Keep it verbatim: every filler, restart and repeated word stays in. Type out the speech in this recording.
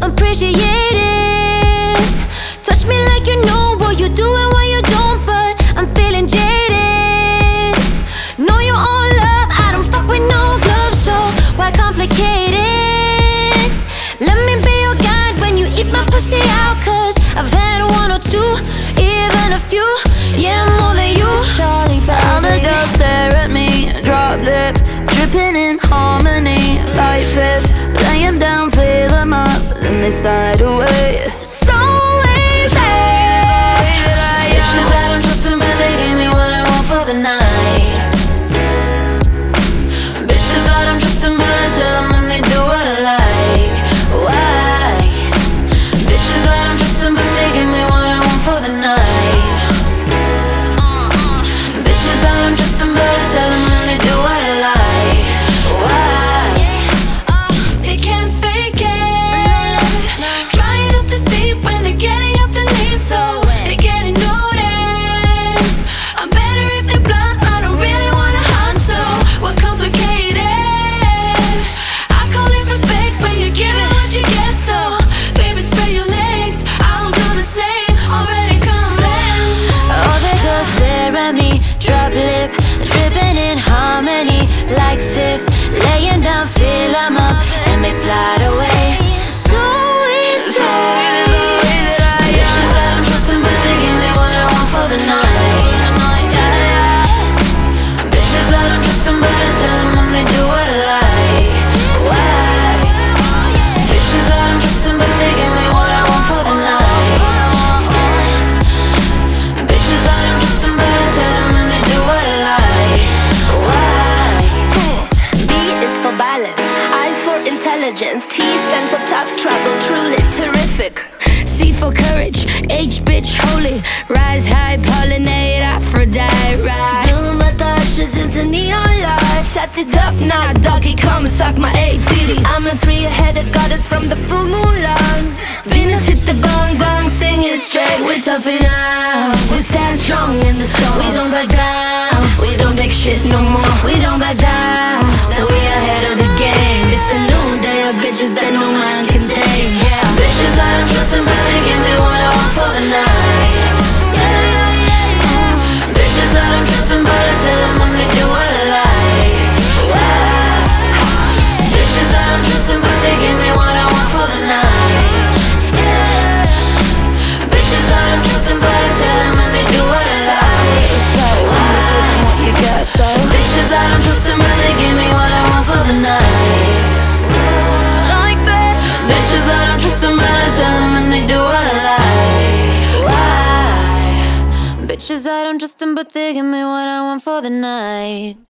appreciate it. Touch me like you know what you do and what you don't, but I'm feeling jaded. Know you all love, I don't fuck with no gloves, so why complicate it? Let me be your guide when you eat my pussy out, cause I've had one or two, even a few, yeah, more than you. It's Charlie, baby. All the girls stare at me, drop lip, dripping in harmony, like fifth. Lay 'em down, fill 'em up, then they slide away. So easy. Bitches that I'm trusting, but they give me what I want for the night. Bitches that I'm trusting, but I tell 'em when they do what I like. Why? Bitches that I'm trusting, but they give me what I want for the night. Bitches that I'm trusting, but I tell 'em when they do what I like. Why? They can't fake it, trying not to see when they're getting up to leave, so they're getting noticed. I'm better if they're blunt, I don't really wanna hunt, so we're complicated. I call it respect when you're giving what you get, so baby spread your legs, I will do the same, already coming. All the girls stare at me, drop lip, dripping in harmony, like fifth. Laying down, fill 'em up, and they slide away. So easy. Bitches that I'm trusting, but they give me what I want for the night. Bitches that I'm trusting, but I tell 'em when they do what I like. Why? Bitches that I'm trusting, but they give me what I want for the night. Bitches that I'm trusting, but I tell 'em when they do what I like. Why? B is for balance, I for intelligence, T stand for tough trouble, truly terrific. C for courage, H bitch holy, rise high, pollinate, Aphrodite, right? Doing my dashes into neon light. Shut it up now, doggy, come and suck my A T D. I'm a three-headed goddess from the full moonlight. Venus hit the gong gong, sing it straight. We're toughing out, we stand strong in the storm. We don't back down, we don't take shit no more. We don't back down, now we ahead of the game. It's a new day of bitches that no man can tame, yeah. Bitches that I'm trusting, but they give me what I want for the night. Bitches that I'm trusting, but I tell 'em when they do what I like. Why? Bitches that I'm trusting, but they give me what I want for the night. Bitches that I'm trusting, but I tell 'em when they do what I like. Why? You got so Bitches that I'm trusting, but they give me what I want for the night. like that. Bitches that I'm trusting, but I tell 'em when they do what I like. Why? Bitches I don't trust them, but they give me what I want for the night.